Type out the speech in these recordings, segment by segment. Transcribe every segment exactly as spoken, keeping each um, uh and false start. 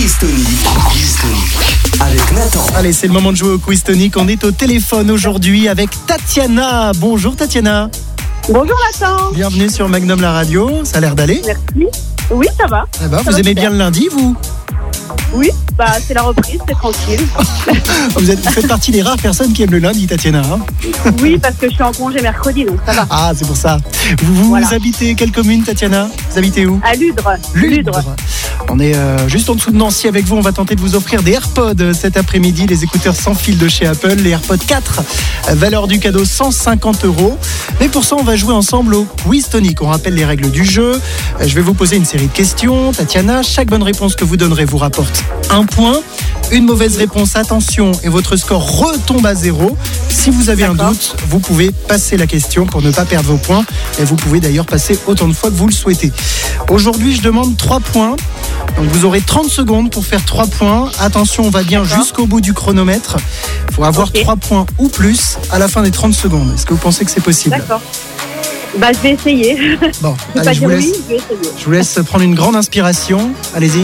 Quiz Tonic. Quiz Tonic avec Nathan. Allez, c'est le moment de jouer au Quiz Tonic. On est au téléphone aujourd'hui avec Tatiana. Bonjour Tatiana. Bonjour Nathan. Bienvenue sur Magnum la radio. Ça a l'air d'aller. Merci. Oui, ça va. Eh ben, Ça vous va aimez super. bien le lundi, vous? Oui, bah c'est la reprise, c'est tranquille. Vous, êtes, vous faites partie des rares personnes qui aiment le lundi, Tatiana. Hein. Oui, parce que je suis en congé mercredi, donc ça va. Ah, c'est pour ça. Vous, vous Voilà. habitez quelle commune, Tatiana? Vous habitez où? À Ludre. Ludre. On est euh, juste en dessous de Nancy avec vous. On va tenter de vous offrir des AirPods cet après-midi, les écouteurs sans fil de chez Apple, les AirPods quatre, valeur du cadeau cent cinquante euros. Mais pour ça, on va jouer ensemble au Quiz Tonic. On rappelle les règles du jeu. Euh, Je vais vous poser une série de questions. Tatiana, chaque bonne réponse que vous donnerez vous rapporte un point. Une mauvaise réponse, attention, et votre score retombe à zéro. Si vous avez D'accord. un doute, vous pouvez passer la question pour ne pas perdre vos points. Et vous pouvez d'ailleurs passer autant de fois que vous le souhaitez. Aujourd'hui, je demande trois points. Donc vous aurez trente secondes pour faire trois points. Attention, on va bien D'accord. jusqu'au bout du chronomètre. Il faut avoir Ok. trois points ou plus à la fin des trente secondes. Est-ce que vous pensez que c'est possible? D'accord. Bah je vais essayer. Bon, Je vais allez, pas je dire vous, laisse, oui, je vais essayer. je vous laisse prendre une grande inspiration. Allez-y.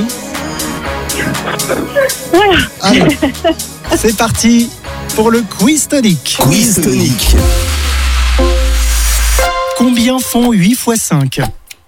Voilà. Allez, c'est parti pour le Quiz Tonic. Quiz Tonic. Combien font huit fois cinq?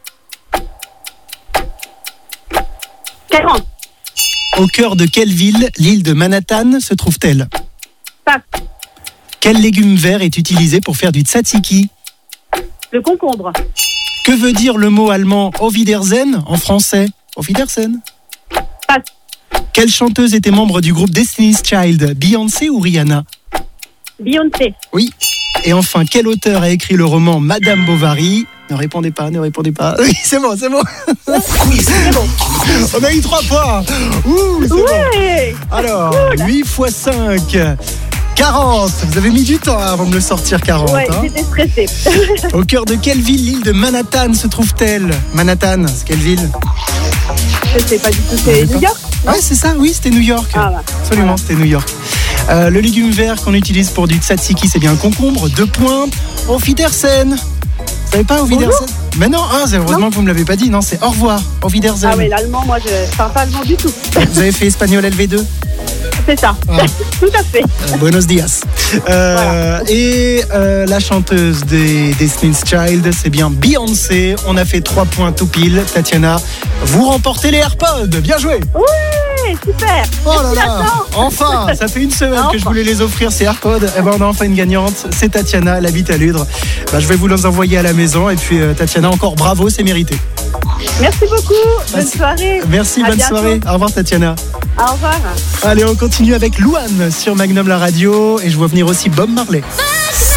quarante. Au cœur de quelle ville l'île de Manhattan se trouve-t-elle? Passe. Quel légume vert est utilisé pour faire du tzatziki? Le concombre. Que veut dire le mot allemand Auf Wiedersehen en français? Auf Wiedersehen. Passe. Quelle chanteuse était membre du groupe Destiny's Child, Beyoncé ou Rihanna? Beyoncé. Oui. Et enfin, quel auteur a écrit le roman Madame Bovary? Ne répondez pas, ne répondez pas. Oui, c'est bon, c'est bon. Quiz C'est bon. On a eu trois points. Ouh, c'est bon. Ouais. Alors, huit fois cinq, quarante. Vous avez mis du temps avant de me sortir quarante. Ouais, hein. j'étais stressée. Au cœur de quelle ville l'île de Manhattan se trouve-t-elle? Manhattan, c'est quelle ville? Je sais pas du tout, c'est New York. Non Ouais, c'est ça, oui, c'était New York. Ah, bah. Absolument, c'était New York. Euh, le légume vert qu'on utilise pour du tzatziki, c'est bien un concombre. Deux points. Auf Wiedersehen. Vous savez pas Auf Wiedersehen? Mais non, ah, c'est heureusement que vous me l'avez pas dit. Non, c'est au revoir. Auf Wiedersehen. Ah ouais, l'allemand, moi je parle pas allemand du tout. Vous avez fait espagnol L V deux? C'est ça. Ah. Tout à fait. Euh, Buenos dias. Euh, Et euh, la chanteuse des Destiny's Child, c'est bien Beyoncé. On a fait trois points tout pile. Tatiana, vous remportez les AirPods. Bien joué. Ouais, super. Oh là Merci, là. Nathan. Enfin, ça fait une semaine que je Enfin. voulais les offrir ces AirPods. Et ben on a enfin une gagnante. C'est Tatiana, elle habite à Ludre. Ben, je vais vous les envoyer à la maison. Et puis euh, Tatiana, encore bravo, c'est mérité. Merci beaucoup. Bonne Merci. soirée. Merci, À bonne bientôt. soirée. Au revoir Tatiana. Au revoir. Allez, on continue avec Louane sur Magnum la radio. Et je vois venir aussi Bob Marley.